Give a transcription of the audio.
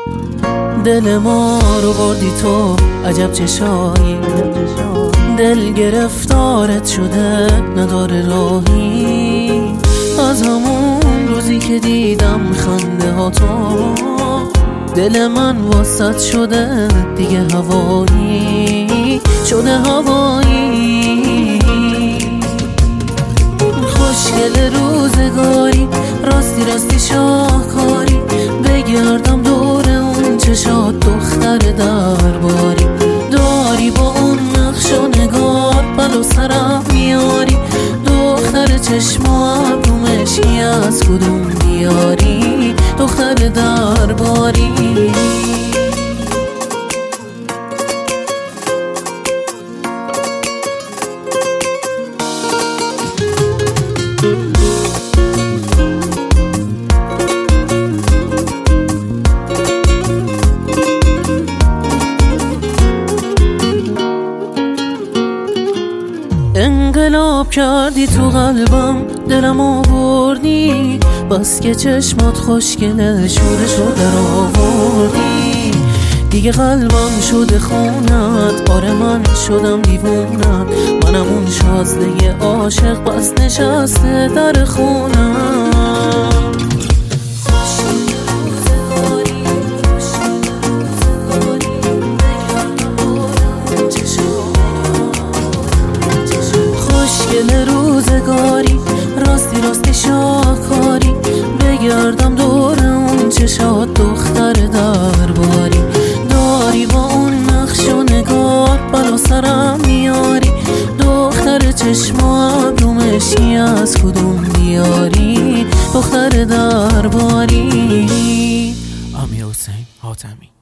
دل ما رو بردی تو، عجب چشایی، دل گرفتارت شده نداره راهی. از همون روزی که دیدم خنده ها تو، دل من واسط شده دیگه هوایی، شده هوایی. خوشگل روزگاری، راستی راستی شاهکاری، بگردم دور اون چشات دختر درباری. داری با اون نقش و نگار بلا سرم میاری، دختر چشم و ابرومشی از کدوم بیاری، دختر درباری. انقلاب کردی تو قلبم، دلم آوردی، بس که چشمات خوشگله شورشو در آوردی. دیگه قلبم شده خونت، آره من شدم دیوونت، منم اون شازده عاشق بس نشسته در خونم. خوشگل روزگاری، راستی راستی شاهکاری، بگردم دور اون چشات دختر درباری. داری با اون نقش و نگار بلا سرم میاری، دختر چشم و ابرومشی از کدوم بیاری، دختر درباری. امیر حسین حاتمی.